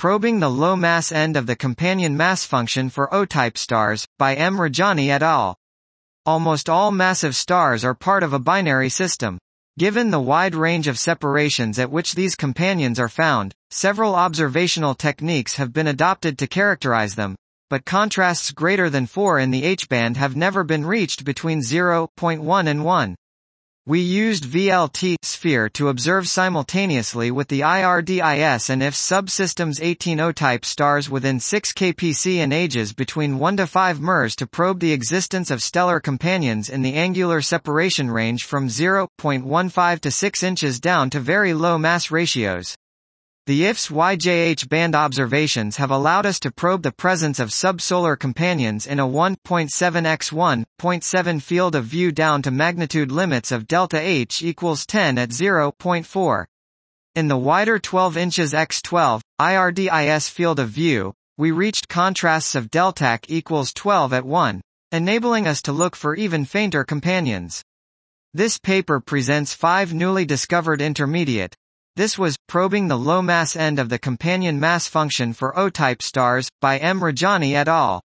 Probing the Low-Mass End of the Companion Mass Function for O-type stars, by M. Rajani et al. Almost all massive stars are part of a binary system. Given the wide range of separations at which these companions are found, several observational techniques have been adopted to characterize them, but contrasts greater than 4 in the H-band have never been reached between 0.1 and 1. We used VLT sphere to observe simultaneously with the IRDIS and IF subsystems 18 O-type stars within 6 kpc and ages between 1 to 5 mers to probe the existence of stellar companions in the angular separation range from 0.15 to 6 inches down to very low mass ratios. The IFS YJH band observations have allowed us to probe the presence of subsolar companions in a 1.7 x 1.7 field of view down to magnitude limits of delta H equals 10 at 0.4. In the wider 12 inches x 12, IRDIS field of view, we reached contrasts of deltac equals 12 at 1, enabling us to look for even fainter companions. This paper presents 5 newly discovered intermediate. This was, Probing the Low-Mass End of the Companion Mass Function for O-type stars, by M. Rajani et al.